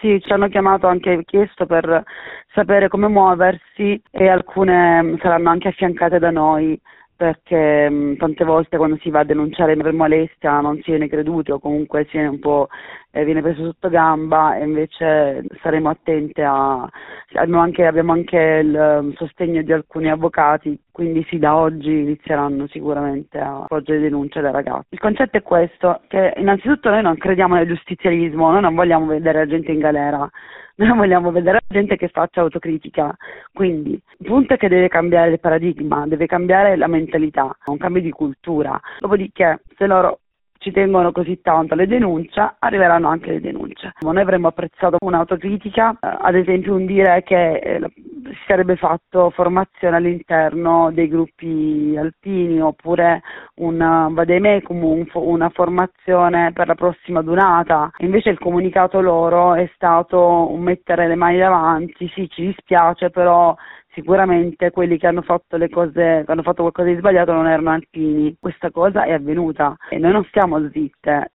Sì, ci hanno chiamato, anche chiesto per sapere come muoversi, e alcune saranno anche affiancate da noi, perché tante volte quando si va a denunciare per molestia non si viene creduti, o comunque si viene un po' viene preso sotto gamba, e invece saremo attente abbiamo anche il sostegno di alcuni avvocati, quindi sì, da oggi inizieranno sicuramente a porgere denunce dai ragazzi. Il concetto è questo, che innanzitutto noi non crediamo nel giustizialismo, noi non vogliamo vedere la gente in galera, noi vogliamo vedere la gente che faccia autocritica. Quindi il punto è che deve cambiare il paradigma, deve cambiare la mentalità, un cambio di cultura. Dopodiché, se loro ci tengono così tanto alle denunce, arriveranno anche le denunce. Noi avremmo apprezzato un'autocritica, ad esempio un dire che si sarebbe fatto formazione all'interno dei gruppi alpini, oppure un vademecum, una formazione per la prossima dunata. Invece il comunicato loro è stato un mettere le mani davanti: sì, ci dispiace, però sicuramente quelli che hanno fatto qualcosa di sbagliato non erano alpini. Questa cosa è avvenuta e noi non stiamo zitte.